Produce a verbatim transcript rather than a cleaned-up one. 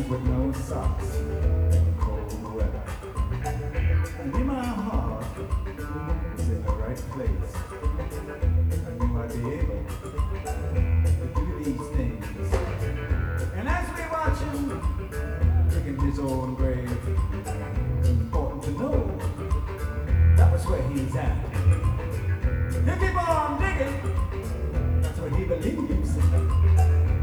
with no socks in cold weather. And in my heart was in the right place. I knew I'd be able to do these things. And as we watch him digging his own grave, it's important to know that was where he's at. You keep on digging, that's what he believes.